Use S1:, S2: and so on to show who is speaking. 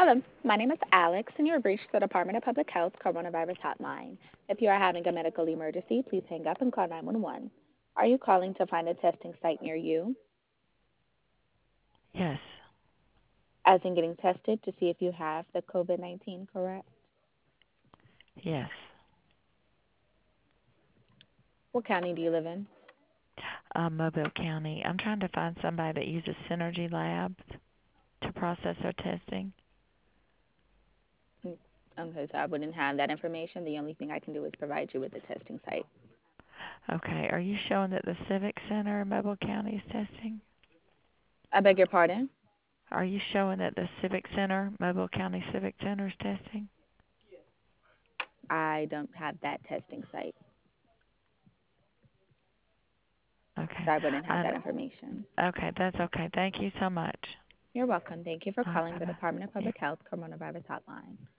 S1: Hello, my name is Alex, and you have reached the Department of Public Health Coronavirus Hotline. If you are having a medical emergency, please hang up and call 911. Are you calling to find a testing site near you,
S2: Yes.
S1: as in getting tested to see if you have the COVID 19, correct?
S2: Yes.
S1: What county do you live in?
S2: Mobile County. I'm trying to find somebody that uses Synergy Labs to process our testing.
S1: Mm, Okay, so I wouldn't have that information. The only thing I can do is provide you with the testing site.
S2: Okay. Are you showing that the Civic Center in Mobile County is testing?
S1: I beg your pardon?
S2: Are you showing that the Civic Center, Mobile County Civic Center, is testing?
S1: I don't have that testing site, so
S2: Okay.
S1: I wouldn't have
S2: I,
S1: that information.
S2: okay, that's okay. Thank you so much.
S1: You're welcome. Thank you for
S2: All right,
S1: calling the
S2: bye-bye.
S1: Department of
S2: Yeah.
S1: Public Health Coronavirus Hotline.